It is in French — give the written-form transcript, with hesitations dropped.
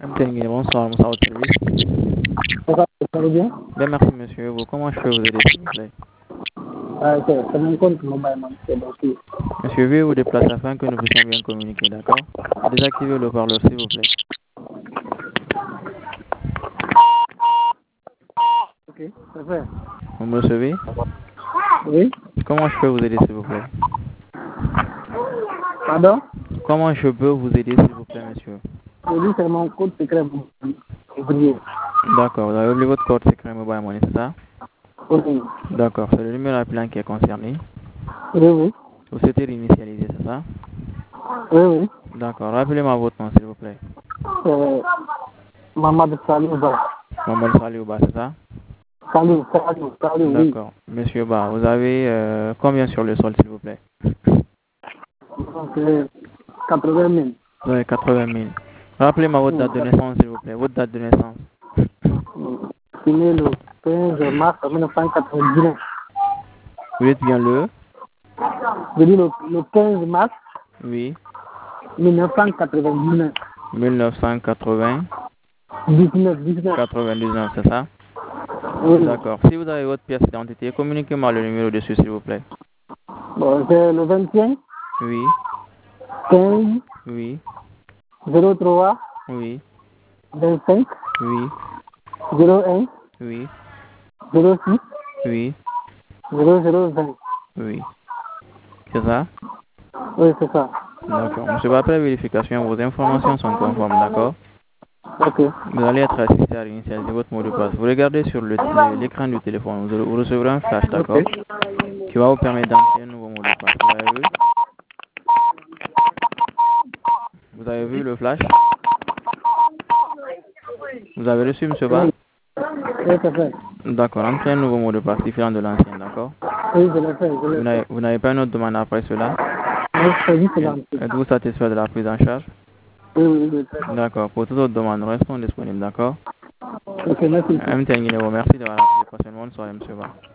Bonsoir, bonsoir au service. Ça va, ça va bien? Bien, merci monsieur. Vous, comment je peux vous aider, s'il vous plaît? C'est mon compte mobile, man. C'est donc, Monsieur, veuillez vous déplacer afin que nous puissions bien communiquer, d'accord? Désactivez le parleur, s'il vous plaît. ok, c'est fait. Vous me recevez? Oui? Comment je peux vous aider, s'il vous plaît? Pardon? Comment je peux vous aider, s'il vous plaît, monsieur? Je dis c'est mon compte secret ouvrier. D'accord, vous avez oublié votre code secret mobile money, c'est ça? Oui. D'accord, c'est le numéro appelant qui est concerné. Oui, oui. Vous souhaitez réinitialiser, c'est ça? Oui, oui. D'accord, rappelez-moi votre nom, s'il vous plaît. C'est Mamadou Salou Ba. Mamadou Salou Ba, c'est ça? Salou, oui. D'accord. Monsieur Ba, vous avez combien sur le sol, s'il vous plaît? Donc, c'est 80 000. Vous avez 80 000. Rappelez-moi votre date de naissance, s'il vous plaît. Votre date de naissance. Je suis né le 15 mars 1999. Vous êtes bien le? Je dis le 15 mars Oui. 1999. 1980. 19. 99, c'est ça? Oui. D'accord. Si vous avez votre pièce d'identité, communiquez-moi le numéro dessus, s'il vous plaît. Bon, c'est le 21, Oui. 15, Oui. 03, Oui. 25, Oui. 01, Oui. 06, Oui. 0020. Oui. C'est ça? Oui, c'est ça. D'accord. Monsieur, après vérification, vos informations sont conformes, d'accord? Ok. Vous allez être assisté à l'initialisation de votre mot de passe. Vous regardez sur l'écran du téléphone. Vous recevrez un flash, d'accord? Ok. Qui va vous permettre d'entrer un nouveau mot de passe. Vous avez vu? Vous avez vu le flash? Vous avez reçu, monsieur Ba? Oui, c'est fait. D'accord. Entrez un nouveau mot de passe différent de l'ancien, d'accord? Oui, je l'ai fait, je l'ai fait. Vous n'avez pas une autre demande après cela? Oui, c'est juste là. Êtes-vous satisfait de la prise en charge? Oui, oui, oui. D'accord. Pour toute autre demande, nous restons disponibles, d'accord? Ok, merci. Merci d'avoir appelé. Passez une bonne soirée, monsieur Ba.